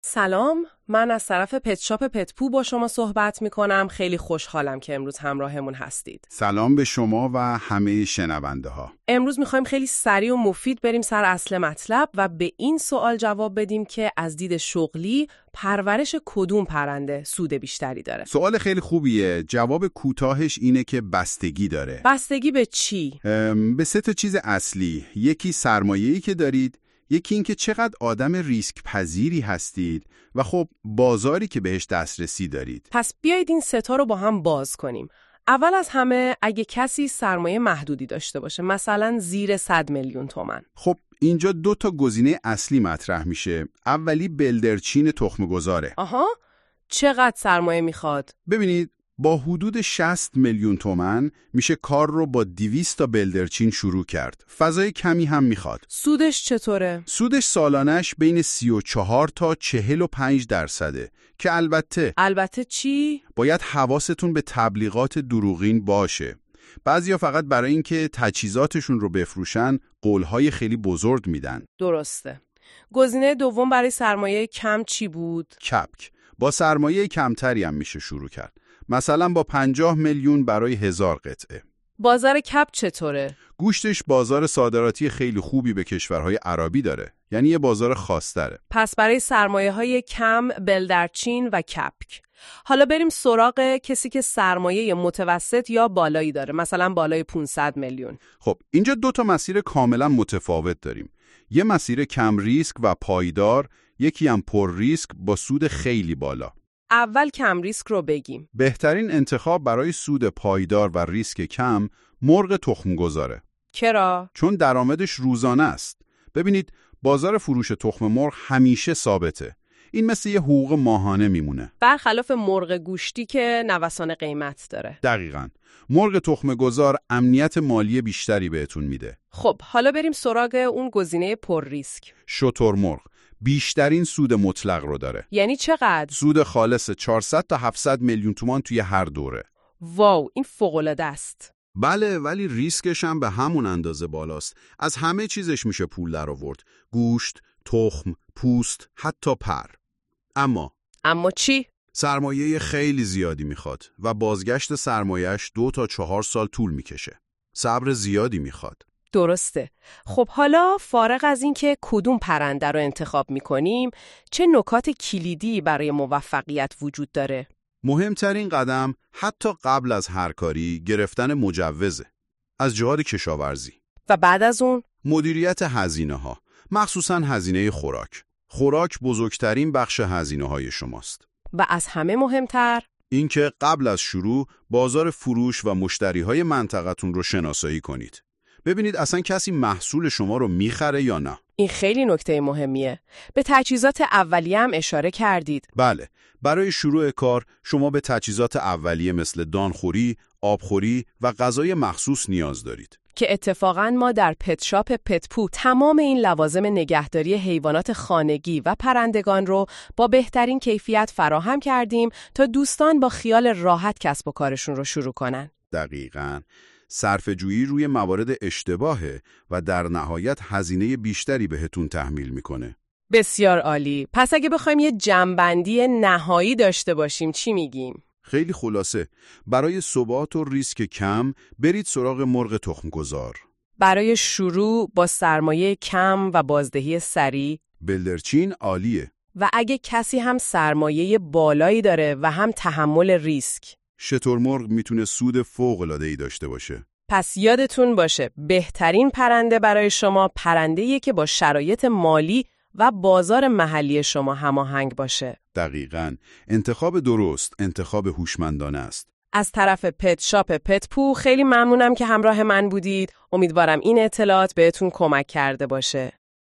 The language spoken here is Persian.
سلام، من از طرف پت شاپ پتپو با شما صحبت میکنم. خیلی خوشحالم که امروز همراهمون هستید. سلام به شما و همه شنونده ها. امروز میخوایم خیلی سریع و مفید بریم سر اصل مطلب و به این سوال جواب بدیم که از دید شغلی پرورش کدوم پرنده سود بیشتری داره؟ سوال خیلی خوبیه. جواب کوتاهش اینه که بستگی داره. بستگی به چی؟ به 3 چیز اصلی. یکی سرمایه‌ای که دارید، یکی این که چقدر آدم ریسک پذیری هستید و خب بازاری که بهش دسترسی دارید. پس بیایید این 3 رو با هم باز کنیم. اول از همه اگه کسی سرمایه محدودی داشته باشه، مثلا زیر 100 میلیون تومان. خب اینجا 2 گزینه اصلی مطرح میشه. اولی بلدرچین تخم‌گذاره. آها، چقدر سرمایه میخواد؟ ببینید، با حدود 60 میلیون تومان میشه کار رو با 200 تا بلدرچین شروع کرد. فضای کمی هم میخواد. سودش چطوره؟ سودش سالانش بین 34 تا 45% که البته چی؟ باید حواستون به تبلیغات دروغین باشه. بعضیا فقط برای اینکه تجهیزاتشون رو بفروشن قولهای خیلی بزرگ میدن. درسته. گزینه دوم برای سرمایه کم چی بود؟ کپک. با سرمایه کمتری هم میشه شروع کرد. مثلا با 50 میلیون برای 1000 قطعه. بازار کپ چطوره؟ گوشتش بازار صادراتی خیلی خوبی به کشورهای عربی داره. یعنی یه بازار خاص‌تره. پس برای سرمایه‌های کم بلدرچین و کپک. حالا بریم سراغ کسی که سرمایه متوسط یا بالایی داره، مثلا بالای 500 میلیون. خب اینجا 2 مسیر کاملا متفاوت داریم. یه مسیر کم ریسک و پایدار، یکی هم پر ریسک با سود خیلی بالا. اول کم ریسک رو بگیم. بهترین انتخاب برای سود پایدار و ریسک کم مرغ تخم‌گذاره. چرا؟ چون درآمدش روزانه است. ببینید، بازار فروش تخم مرغ همیشه ثابته. این مثل یه حقوق ماهانه میمونه. برخلاف مرغ گوشتی که نوسان قیمت داره. دقیقاً. مرغ تخم‌گذار امنیت مالی بیشتری بهتون میده. خب حالا بریم سراغ اون گزینه پر ریسک. شترمرغ بیشترین سود مطلق رو داره. یعنی چقدر؟ سود خالص 400 تا 700 میلیون تومان توی هر دوره. واو، این فوق‌العاده است. بله، ولی ریسکش هم به همون اندازه بالاست. از همه چیزش میشه پول در آورد. گوشت، تخم، پوست، حتی پر. اما چی؟ سرمایه خیلی زیادی میخواد و بازگشت سرمایهش 2 تا 4 سال طول میکشه. صبر زیادی میخواد. درسته. خب حالا فارغ از این که کدوم پرنده رو انتخاب میکنیم، چه نکات کلیدی برای موفقیت وجود داره؟ مهمترین قدم حتی قبل از هر کاری گرفتن مجوزه. از جهاد کشاورزی. و بعد از اون؟ مدیریت هزینه‌ها، مخصوصاً هزینه خوراک. خوراک بزرگترین بخش هزینه‌های شماست. و از همه مهمتر؟ اینکه قبل از شروع بازار فروش و مشتری‌های منطقه‌تون رو شناسایی کنید. ببینید اصلا کسی محصول شما رو میخره یا نه. این خیلی نکته مهمیه. به تجهیزات اولیه هم اشاره کردید. بله، برای شروع کار شما به تجهیزات اولیه مثل دانخوری، آبخوری و غذای مخصوص نیاز دارید. که اتفاقاً ما در پت شاپ پتپو تمام این لوازم نگهداری حیوانات خانگی و پرندگان رو با بهترین کیفیت فراهم کردیم تا دوستان با خیال راحت کسب و کارشون رو شروع کنن. دقیقاً. صرفه‌جویی روی موارد اشتباهه و در نهایت هزینه بیشتری بهتون تحمیل میکنه. بسیار عالی. پس اگه بخوایم یه جمع‌بندی نهایی داشته باشیم چی میگیم؟ خیلی خلاصه، برای ثبات و ریسک کم برید سراغ مرغ تخم‌گذار. برای شروع با سرمایه کم و بازدهی سریع بلدرچین عالیه. و اگه کسی هم سرمایه بالایی داره و هم تحمل ریسک، شترمرغ میتونه سود فوق‌العاده‌ای داشته باشه. پس یادتون باشه بهترین پرنده برای شما پرنده‌ایه که با شرایط مالی و بازار محلی شما هماهنگ باشه. دقیقاً. انتخاب درست انتخاب هوشمندانه است. از طرف پت شاپ پتپو خیلی ممنونم که همراه من بودید. امیدوارم این اطلاعات بهتون کمک کرده باشه.